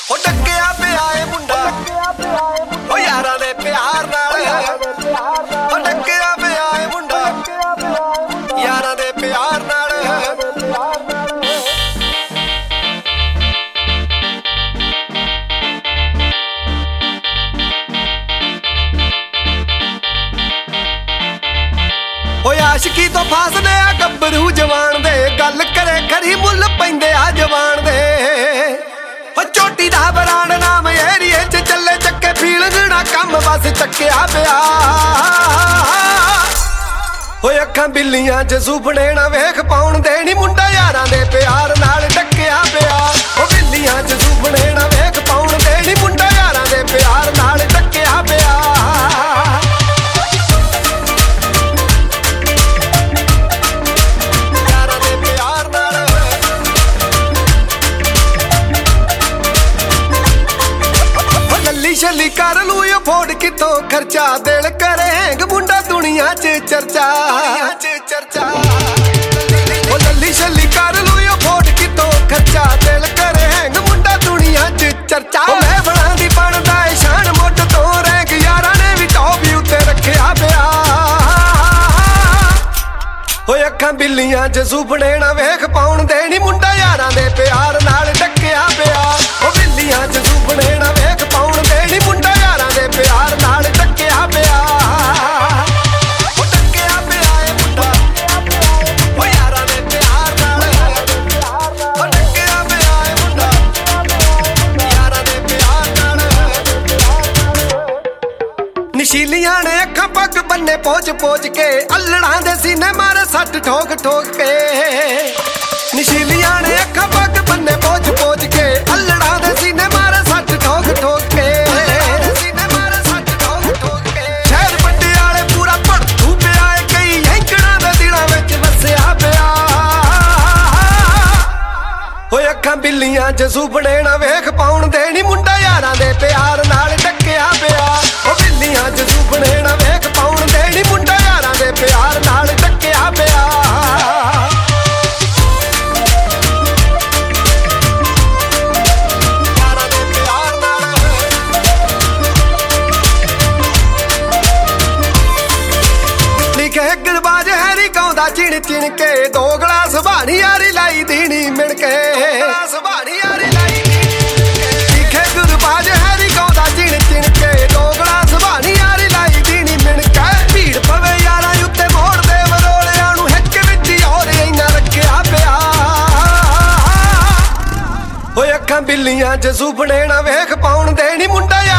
हो डक्किया पिया ए मुंडा ओ यारां दे प्यार नाल हो डक्किया पिया ए मुंडा यारां दे प्यार नाल आशिकी तो फासदे आ गब्बरू जवान दे गल करे खरी मुल पैंदे आ जवान दे चोटी दा बराड़ नाम एरिए च चले चक्के फीलगना कम बस चक्किया पिया होए अखां बिल्लियां च सुपने ना वेख पाउण दे नी मुंडा यारां दे प्यार नाल डक्किया पिया ओ बिल्लियां च सुपने ना वेख पाउण दे नी मुंडा यारां दे प्यार नाल डक्किया पिया छली कर लू अफोर्ड कितों खर्चा दिल करेंग मुंडा दुनिया च चर्चा ओ लली छली कर लू अफोर्ड कितों खर्चा दिल करेंग मुंडा दुनिया च चर्चा मैं बना दी बनदा है शान मुट तो रैंक यारां ने भी टॉप उत्ते रखिया पिया होए अखां बिल्लियां च सुपने ना वेख पाउण दे नी मुंडा यारां दे प्यार नाल डक्किया पिया ओ बिल्लियां च सुपने ना वेख पाउण दे नी मुंडा यारां दे प्यार नाल डक्किया पिया ओ डक्किया पिया ए मुंडा ओ यारां दे प्यार नाल ओ डक्किया पिया ए मुंडा यारां दे प्यार नाल नशीलियां ने अखां पग बन्ने पोच पोच के अल्लड़ां दे सीने मारे सट ठोक ठोक के नशीलियां ने अखां पग बन्ने पोच पोच के अल्लड़ां दे सीने मारे सट ठोक ठोक के शहर पटियाले पूरा भड़कू पिया कई हैंकड़ां दे दिलां विच वसिया पिया होए अखां बिल्लियां च सुपने ना वेख पाउण दे नी मुंडा यारां दे प्यार नाल डक्किया पिया ओ बिल्लियां च सुपने ना वेख पाउण दे नी मुंडा यारां दे प्यार नाल डक्किया पिया गिरबाज हैरी गाउंदा चिण चिण के दो गलास भानी यारी लाई दीनी मिण के दिखे गिरबाज हैरी गाउंदा चिण चिण के दो गलास भानी यारी लाई दीनी मिण के भीड़ पवे यारां उत्ते मोड़ दे वरोलियां नूं हिक विच और इन्ना रखिया पिया होए अखां बिल्लियां च सुपने ना वेख पाउण दे नी मुंडा